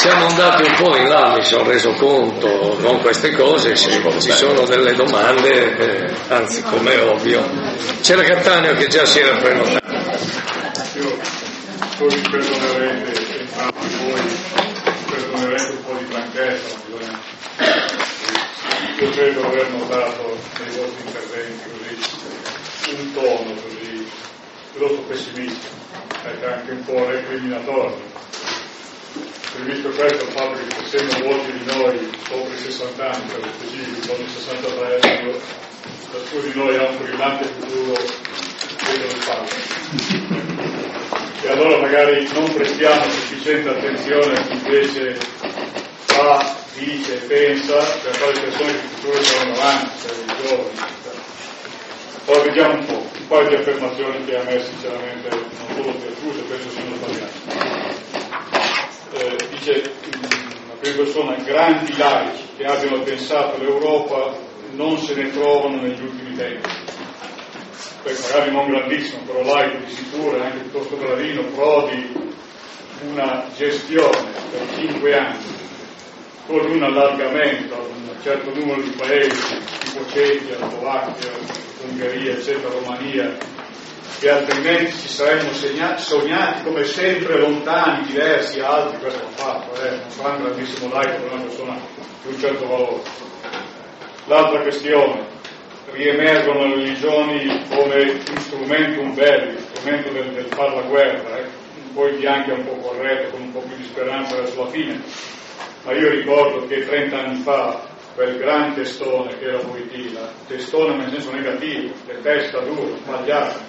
Siamo andati un po' in là, mi sono reso conto con queste cose, ci sono delle domande, anzi come è ovvio. C'era Cattaneo che già si era prenotato. Io poi mi perdonerete, entrambi voi perdonerete un po' di franchezza, io credo aver notato nei vostri interventi così un tono così piuttosto pessimista, anche un po' recriminatorio. Visto questo, il fatto che essendo molti di noi sopra i 60 anni, per lo specifico, sono i 63 anni, ciascuno di noi ha un brillante futuro dietro le spalle. E allora magari non prestiamo sufficiente attenzione a chi invece fa, dice e pensa per fare persone che il futuro saranno avanti, per i giovani. Poi vediamo un paio di affermazioni che a me sinceramente non sono piaciute, penso siano sbagliate. Dice una prima persona, grandi laici che abbiano pensato l'Europa non se ne trovano negli ultimi tempi. Poi magari non grandissimo, però laico di sicuro, anche piuttosto bravino, Prodi, una gestione per 5 anni con un allargamento a un certo numero di paesi, tipo Cechia, Slovacchia, Ungheria, eccetera, Romania, che altrimenti ci saremmo sognati come sempre lontani, diversi, altri, questo l'ho fatto, non sarà un grandissimo laico per una persona di un certo valore. L'altra questione, riemergono le religioni come instrumentum belli, strumento del far la guerra, un po' in bianco e un po' corretto, con un po' più di speranza verso la fine, ma io ricordo che 30 anni fa quel gran testone che era Wojtyla, testone nel senso negativo, le testa dura, sbagliata.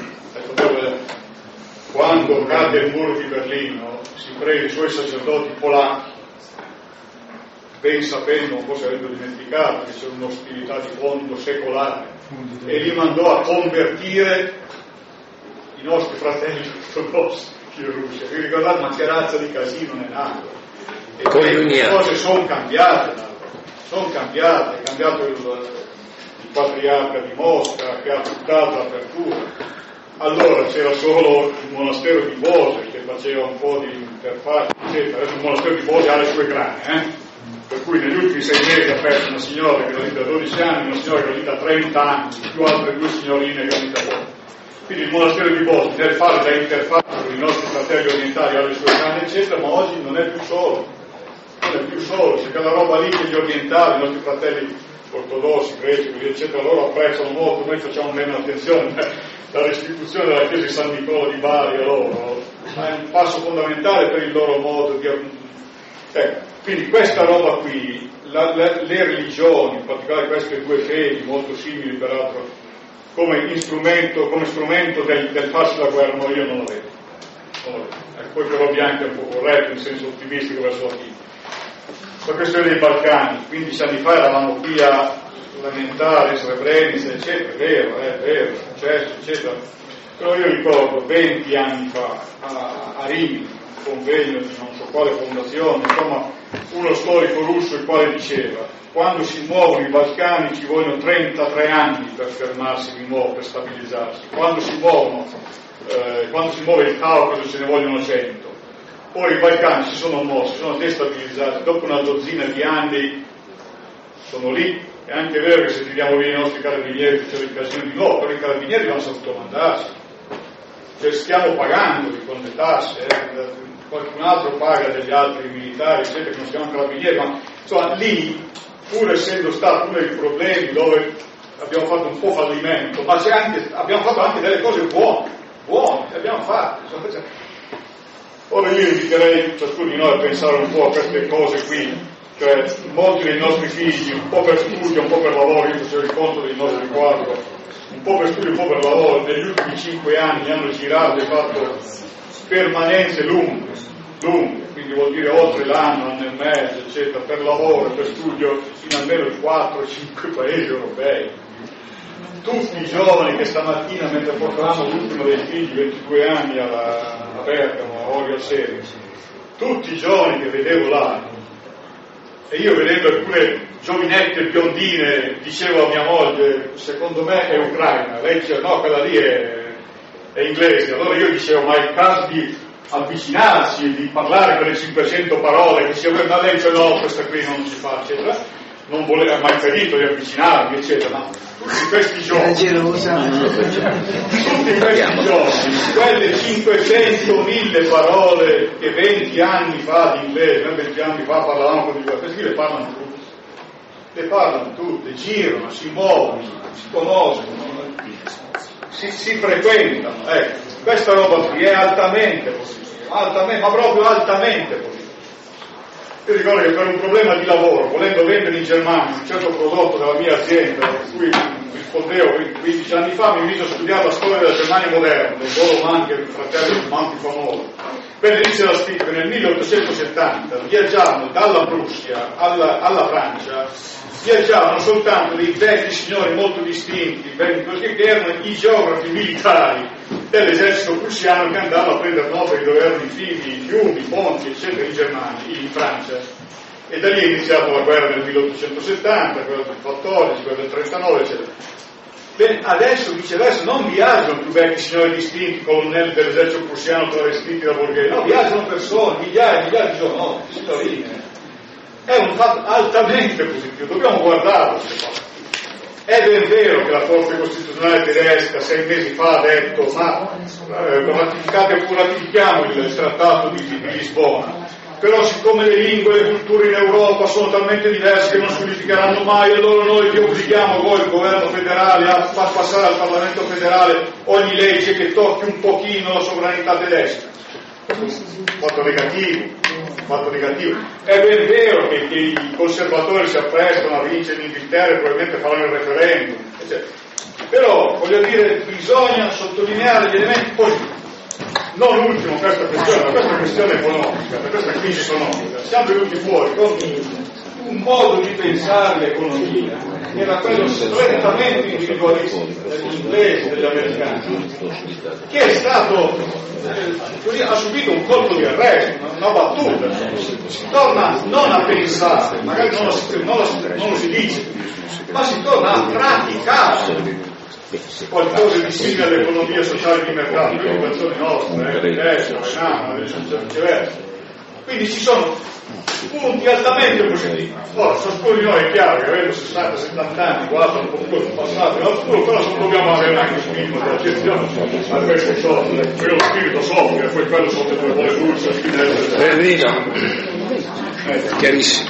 Quando cade il muro di Berlino si prega i suoi sacerdoti polacchi, ben sapendo, forse avendo dimenticato che c'è un'ostilità di fondo secolare, e li mandò a convertire i nostri fratelli ortodossi in Russia. Vi ricordate, ma che razza di casino ne è nato? E le cose sono cambiate, è cambiato il patriarca di Mosca che ha tuttato l'apertura. Allora c'era solo il monastero di Bose che faceva un po' di interfaccia, eccetera. Adesso il monastero di Bose ha le sue grane, per cui negli ultimi 6 mesi ha perso una signora che era lì da 12 anni, una signora che era lì da 30 anni, più altre 2 signorine che erano lì da 12. Quindi il monastero di Bose nel fare da interfaccia con i nostri fratelli orientali ha le sue grane, eccetera, ma oggi non è più solo, c'è quella roba lì che gli orientali, i nostri fratelli ortodossi, greci, eccetera, loro apprezzano molto, noi facciamo meno attenzione. La restituzione della chiesa di San Nicola di Bari a loro è un passo fondamentale per il loro modo di... quindi questa roba qui, le religioni, in particolare queste 2 fedi, molto simili peraltro, come strumento del farsi la guerra, no, io non lo vedo. Poi però Bianchi è un po' corretto, in senso ottimistico verso la fine. La questione dei Balcani, 15 anni fa eravamo qui a lamentare Srebrenica, eccetera, è vero, è successo, eccetera. Però io ricordo 20 anni fa a Rimini, un convegno di non so quale fondazione, insomma, uno storico russo il quale diceva: quando si muovono i Balcani ci vogliono 33 anni per fermarsi di nuovo, per stabilizzarsi. Quando si muove il Caucaso ce ne vogliono 100. Ora i Balcani si sono mossi, sono destabilizzati, dopo una dozzina di anni sono lì. È anche vero che se tiriamo via i nostri carabinieri c'è l'occasione di nuovo, però i carabinieri hanno saputo mandarsi, cioè stiamo pagando con le tasse, qualcun altro paga degli altri militari, eccetera, che non siamo carabinieri, ma insomma lì, pur essendo stati uno dei problemi dove abbiamo fatto un po' fallimento, ma abbiamo fatto anche delle cose buone, le abbiamo fatte. Ora io inviterei ciascuno di noi a pensare un po' a queste cose qui. Cioè, molti dei nostri figli, un po' per studio, un po' per lavoro, io facevo il conto dei nostri 4, un po' per studio, un po' per lavoro, negli ultimi 5 anni hanno girato e fatto permanenze lunghe, quindi vuol dire oltre l'anno, anno e mezzo, eccetera, per lavoro, per studio, in almeno 4-5 paesi europei. Tutti i giovani che stamattina, mentre portavamo l'ultimo dei figli, 22 anni a Bergamo, a Orio al Serio, tutti i giovani che vedevo là, e io vedendo alcune giovinette biondine dicevo a mia moglie: secondo me è ucraina. Lei diceva: no, quella lì è inglese. Allora io dicevo: ma il caso di avvicinarsi e di parlare quelle 500 parole che ma lei dice no, questa qui non si fa, eccetera, non voleva mai impedito di avvicinarmi, eccetera, ma tutti questi giorni, quelle 500.000 parole che 20 anni fa di inglese, noi 20 anni fa parlavamo con questi le parlano tutte, girano, si muovono, si conoscono, si frequentano, ecco. Questa roba qui è altamente positiva, ma proprio altamente positiva. Io ricordo che per un problema di lavoro, volendo vendere in Germania un certo prodotto della mia azienda, per cui rispondevo 15 anni fa, mi invito a studiare la storia della Germania moderna, del Golo Manche, il fratello Manchi famoso. Bene, dice la scritto che nel 1870 viaggiavano dalla Prussia alla Francia, viaggiavano soltanto dei vecchi signori molto distinti, perché erano i geografi militari dell'esercito prussiano che andavano a prendere nota di dove erano i fiumi, i ponti, eccetera, in Germania, in Francia. E da lì è iniziata la guerra del 1870, quella del 14, quella del 39, eccetera. Bene, adesso viceversa non viaggiano più vecchi signori distinti, colonnelli dell'esercito prussiano travestiti da borghesi, no, viaggiano persone, migliaia di giovanotti, signorine. È un fatto altamente positivo, dobbiamo guardarlo queste cose. È ben vero che la Corte Costituzionale tedesca 6 mesi fa ha detto ratifichiamo il Trattato di Lisbona, però siccome le lingue e le culture in Europa sono talmente diverse che non si unificheranno mai, allora noi vi obblighiamo voi, il governo federale, a far passare al Parlamento federale ogni legge che tocchi un pochino la sovranità tedesca. Fatto negativo. È ben vero che i conservatori si apprestano a vincere in Inghilterra e probabilmente faranno il referendum, eccetera. Però, voglio dire, bisogna sottolineare gli elementi positivi. Non ultimo questa questione economica, per questa crisi economica. Siamo venuti fuori con un modo di pensare l'economia che era quello strettamente individualistico degli inglesi, degli americani, che è stato ha subito un colpo di arresto, una battuta. Si torna non a pensare, magari non lo si dice, ma si torna a praticare qualcosa di simile all'economia sociale di mercato, le innovazioni nostre, viceversa. Quindi ci sono punti altamente positivi. Ora, ciascuno di noi è chiaro che avendo 60-70 anni guarda un po' più il passato e al futuro, però non dobbiamo avere anche un minimo di attenzione a queste cose, perché lo spirito soffre, poi quello sono le due bolle dulci, chiarissimo.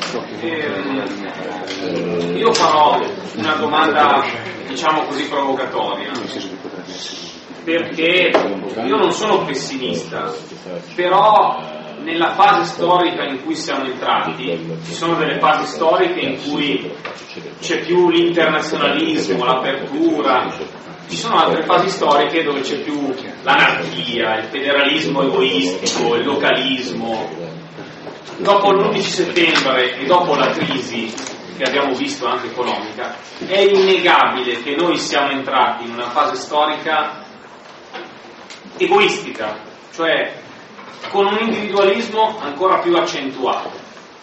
Io farò una domanda, diciamo così, provocatoria, perché io non sono pessimista, però nella fase storica in cui siamo entrati ci sono delle fasi storiche in cui c'è più l'internazionalismo, l'apertura, ci sono altre fasi storiche dove c'è più l'anarchia, il federalismo egoistico, il localismo. Dopo l'11 settembre e dopo la crisi che abbiamo visto anche economica, è innegabile che noi siamo entrati in una fase storica egoistica, cioè con un individualismo ancora più accentuato.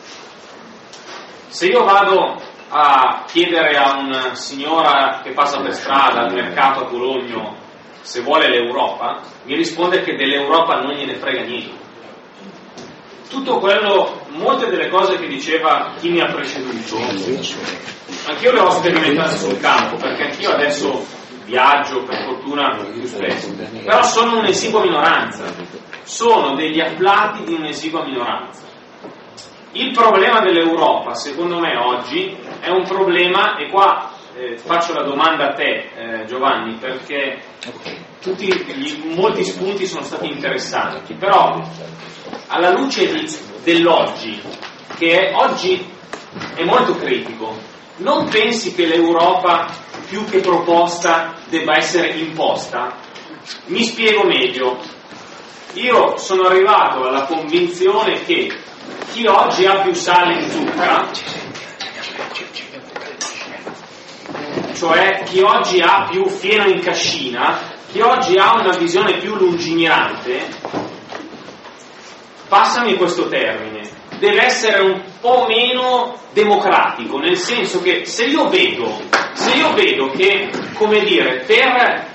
Se io vado a chiedere a una signora che passa per strada al mercato a Cologno se vuole l'Europa, mi risponde che dell'Europa non gliene frega niente. Tutto quello, molte delle cose che diceva chi mi ha preceduto, anch'io le ho sperimentate sul campo, perché anch'io adesso viaggio per fortuna più spesso, però sono un'esigua minoranza, sono degli afflati di un'esigua minoranza. Il problema dell'Europa, secondo me oggi, è un problema, e qua faccio la domanda a te Giovanni, perché molti spunti sono stati interessanti, però alla luce dell'oggi, che oggi è molto critico, non pensi che l'Europa più che proposta debba essere imposta? Mi spiego meglio. Io sono arrivato alla convinzione che chi oggi ha più sale in zucca, cioè chi oggi ha più fieno in cascina, chi oggi ha una visione più lungimirante, passami questo termine, deve essere un po' meno democratico, nel senso che se io vedo che, come dire, per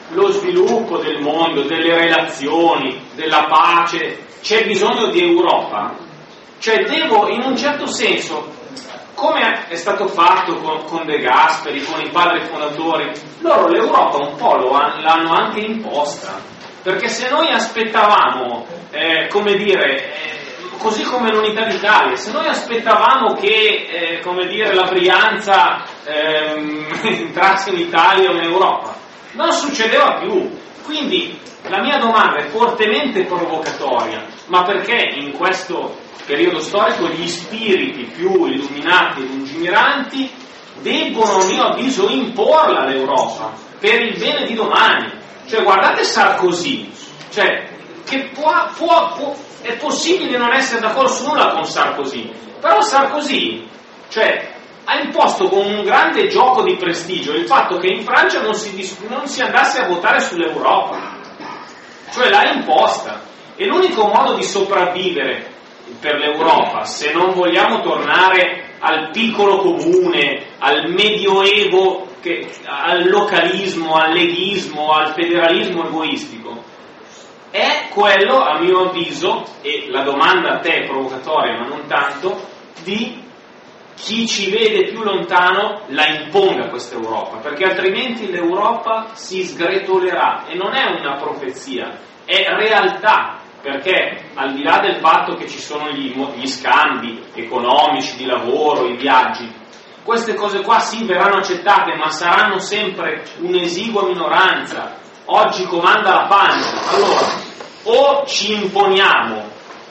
lo sviluppo del mondo, delle relazioni, della pace, c'è bisogno di Europa. Cioè devo, in un certo senso, come è stato fatto con De Gasperi, con i padri fondatori, loro l'Europa un po' l'hanno anche imposta, perché se noi aspettavamo, come dire, così come l'unità d'Italia, se noi aspettavamo che, come dire, la Brianza entrasse in Italia o in Europa, non succedeva più. Quindi la mia domanda è fortemente provocatoria, ma perché in questo periodo storico gli spiriti più illuminati e lungimiranti debbono, a mio avviso, imporla l'Europa per il bene di domani? Cioè guardate Sarkozy, cioè che è possibile non essere d'accordo su nulla con Sarkozy, però Sarkozy, cioè, ha imposto con un grande gioco di prestigio il fatto che in Francia non si andasse a votare sull'Europa, cioè l'ha imposta, e l'unico modo di sopravvivere per l'Europa, se non vogliamo tornare al piccolo comune, al medioevo, al localismo, al leghismo, al federalismo egoistico, è quello, a mio avviso, e la domanda a te è provocatoria ma non tanto, di chi ci vede più lontano la imponga questa Europa, perché altrimenti l'Europa si sgretolerà, e non è una profezia, è realtà, perché al di là del fatto che ci sono gli scambi economici, di lavoro, i viaggi, queste cose qua sì verranno accettate, ma saranno sempre un'esigua minoranza. Oggi comanda la pancia. Allora, o ci imponiamo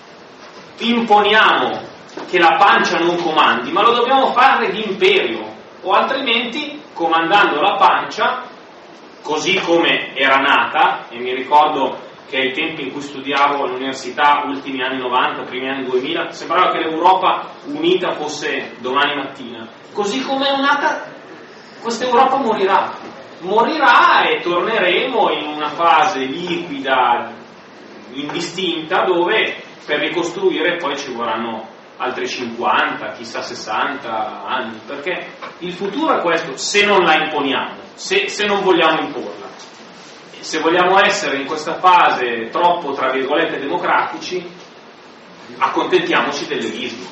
che la pancia non comandi, ma lo dobbiamo fare di imperio, o altrimenti, comandando la pancia, così come era nata, e mi ricordo che ai tempi in cui studiavo all'università, ultimi anni 90, primi anni 2000, sembrava che l'Europa unita fosse domani mattina. Così come è nata, questa Europa morirà e torneremo in una fase liquida, indistinta, dove per ricostruire poi ci vorranno altri 50, chissà 60 anni, perché il futuro è questo, se non la imponiamo, se non vogliamo imporla. Se vogliamo essere in questa fase troppo, tra virgolette, democratici, accontentiamoci del leghismo.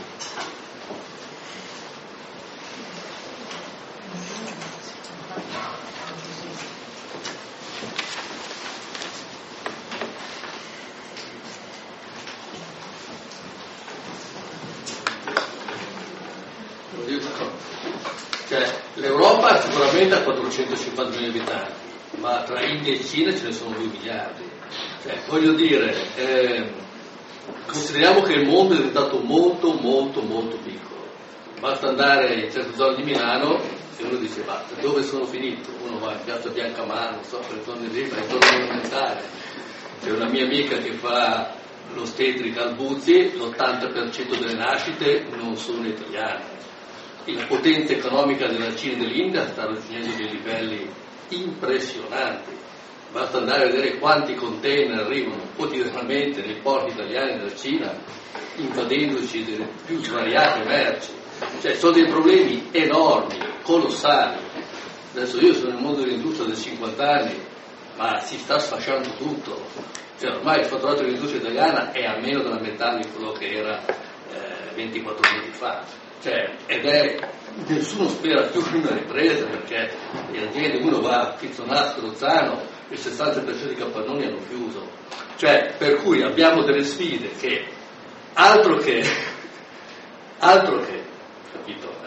Cioè, l'Europa sicuramente ha 450 milioni di abitanti, ma tra India e Cina ce ne sono 2 miliardi. Cioè, voglio dire, consideriamo che il mondo è diventato molto molto molto piccolo. Basta andare in certe zone di Milano e uno dice, ma dove sono finito? Uno va in piazza Biancamano, non so, per le zone lì, per le zone monumentali. C'è una mia amica che fa l'ostetrica al Buzzi, l'80% delle nascite non sono italiane. La potenza economica della Cina e dell'India sta raggiungendo dei livelli impressionanti. Basta andare a vedere quanti container arrivano quotidianamente nei porti italiani della Cina, invadendoci delle più svariate merci. Cioè, sono dei problemi enormi, colossali. Adesso io sono nel mondo dell'industria da 50 anni, ma si sta sfasciando tutto. Cioè, ormai il fatturato dell'industria italiana è a meno della metà di quello che era 24 mesi fa. Cioè, nessuno spera più in una ripresa, perché le aziende, uno va a Pizzonasco, Rozzano, il 60% di capannoni hanno chiuso. Cioè, per cui abbiamo delle sfide che altro che, capito?